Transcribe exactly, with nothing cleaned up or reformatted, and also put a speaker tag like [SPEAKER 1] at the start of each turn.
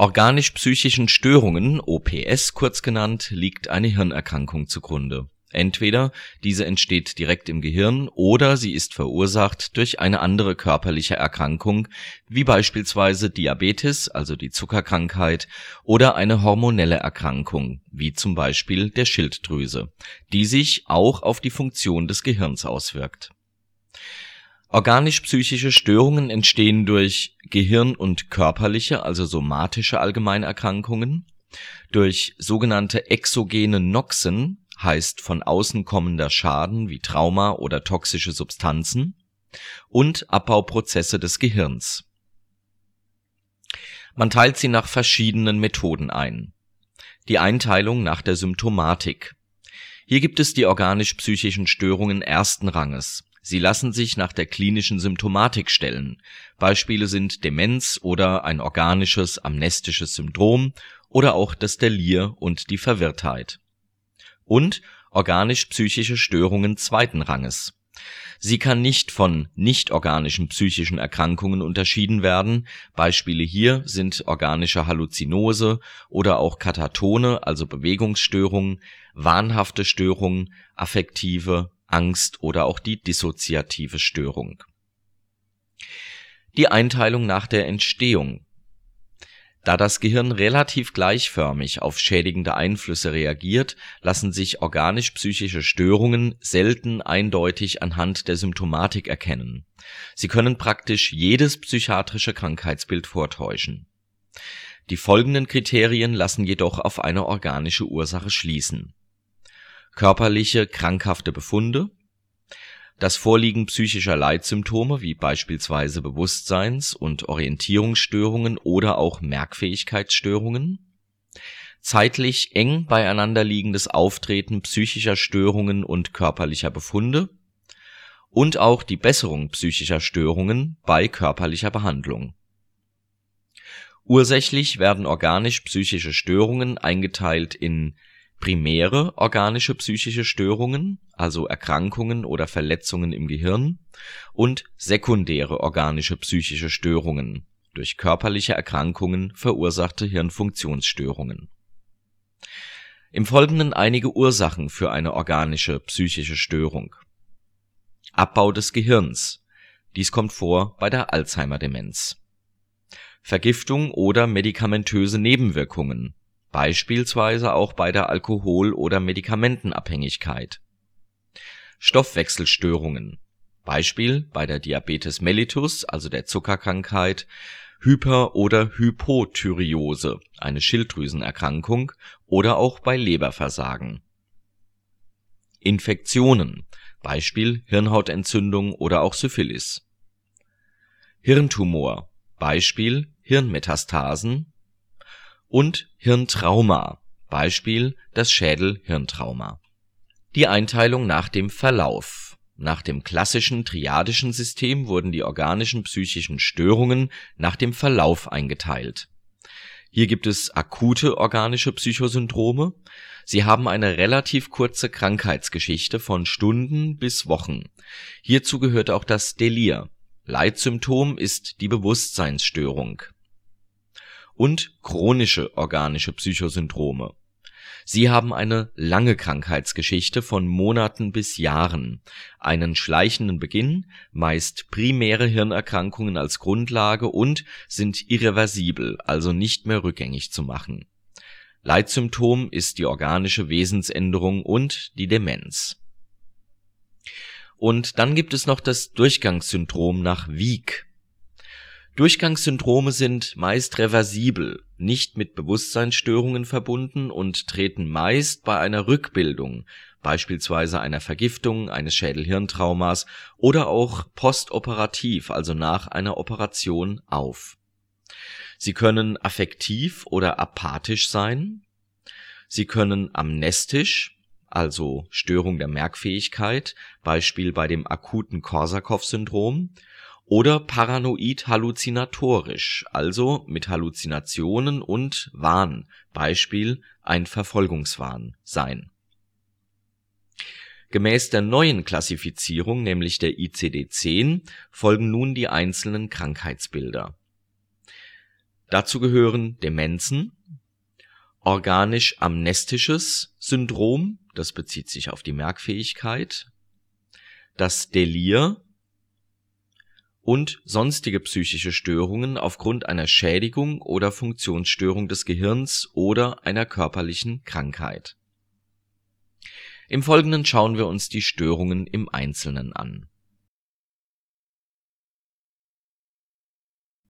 [SPEAKER 1] Organisch-psychischen Störungen, O P S kurz genannt, liegt eine Hirnerkrankung zugrunde. Entweder diese entsteht direkt im Gehirn oder sie ist verursacht durch eine andere körperliche Erkrankung, wie beispielsweise Diabetes, also die Zuckerkrankheit, oder eine hormonelle Erkrankung, wie zum Beispiel der Schilddrüse, die sich auch auf die Funktion des Gehirns auswirkt. Organisch-psychische Störungen entstehen durch Gehirn- und körperliche, also somatische Allgemeinerkrankungen, durch sogenannte exogene Noxen, heißt von außen kommender Schaden wie Trauma oder toxische Substanzen, und Abbauprozesse des Gehirns. Man teilt sie nach verschiedenen Methoden ein. Die Einteilung nach der Symptomatik. Hier gibt es die organisch-psychischen Störungen ersten Ranges. Sie lassen sich nach der klinischen Symptomatik stellen. Beispiele sind Demenz oder ein organisches amnestisches Syndrom oder auch das Delir und die Verwirrtheit. Und organisch-psychische Störungen zweiten Ranges. Sie kann nicht von nicht-organischen psychischen Erkrankungen unterschieden werden. Beispiele hier sind organische Halluzinose oder auch Katatone, also Bewegungsstörungen, wahnhafte Störungen, affektive Angst oder auch die dissoziative Störung. Die Einteilung nach der Entstehung. Da das Gehirn relativ gleichförmig auf schädigende Einflüsse reagiert, lassen sich organisch-psychische Störungen selten eindeutig anhand der Symptomatik erkennen. Sie können praktisch jedes psychiatrische Krankheitsbild vortäuschen. Die folgenden Kriterien lassen jedoch auf eine organische Ursache schließen: körperliche, krankhafte Befunde, das Vorliegen psychischer Leitsymptome wie beispielsweise Bewusstseins- und Orientierungsstörungen oder auch Merkfähigkeitsstörungen, zeitlich eng beieinander liegendes Auftreten psychischer Störungen und körperlicher Befunde und auch die Besserung psychischer Störungen bei körperlicher Behandlung. Ursächlich werden organisch-psychische Störungen eingeteilt in primäre organische psychische Störungen, also Erkrankungen oder Verletzungen im Gehirn, und sekundäre organische psychische Störungen, durch körperliche Erkrankungen verursachte Hirnfunktionsstörungen. Im Folgenden einige Ursachen für eine organische psychische Störung. Abbau des Gehirns. Dies kommt vor bei der Alzheimer-Demenz. Vergiftung oder medikamentöse Nebenwirkungen, beispielsweise auch bei der Alkohol- oder Medikamentenabhängigkeit. Stoffwechselstörungen, Beispiel bei der Diabetes mellitus, also der Zuckerkrankheit, Hyper- oder Hypothyreose, eine Schilddrüsenerkrankung, oder auch bei Leberversagen. Infektionen, Beispiel Hirnhautentzündung oder auch Syphilis. Hirntumor, Beispiel Hirnmetastasen. Und Hirntrauma, Beispiel das Schädel-Hirntrauma. Die Einteilung nach dem Verlauf. Nach dem klassischen triadischen System wurden die organischen psychischen Störungen nach dem Verlauf eingeteilt. Hier gibt es akute organische Psychosyndrome. Sie haben eine relativ kurze Krankheitsgeschichte von Stunden bis Wochen. Hierzu gehört auch das Delir. Leitsymptom ist die Bewusstseinsstörung. Und chronische organische Psychosyndrome. Sie haben eine lange Krankheitsgeschichte von Monaten bis Jahren, einen schleichenden Beginn, meist primäre Hirnerkrankungen als Grundlage und sind irreversibel, also nicht mehr rückgängig zu machen. Leitsymptom ist die organische Wesensänderung und die Demenz. Und dann gibt es noch das Durchgangssyndrom nach Wiek. Durchgangssyndrome sind meist reversibel, nicht mit Bewusstseinsstörungen verbunden und treten meist bei einer Rückbildung, beispielsweise einer Vergiftung, eines Schädel-Hirntraumas oder auch postoperativ, also nach einer Operation, auf. Sie können affektiv oder apathisch sein. Sie können amnestisch, also Störung der Merkfähigkeit, Beispiel bei dem akuten Korsakow-Syndrom, oder paranoid-halluzinatorisch, also mit Halluzinationen und Wahn, Beispiel ein Verfolgungswahn, sein. Gemäß der neuen Klassifizierung, nämlich der I C D zehn, folgen nun die einzelnen Krankheitsbilder. Dazu gehören Demenzen, organisch-amnestisches Syndrom, das bezieht sich auf die Merkfähigkeit, das Delir und sonstige psychische Störungen aufgrund einer Schädigung oder Funktionsstörung des Gehirns oder einer körperlichen Krankheit. Im Folgenden schauen wir uns die Störungen im Einzelnen an.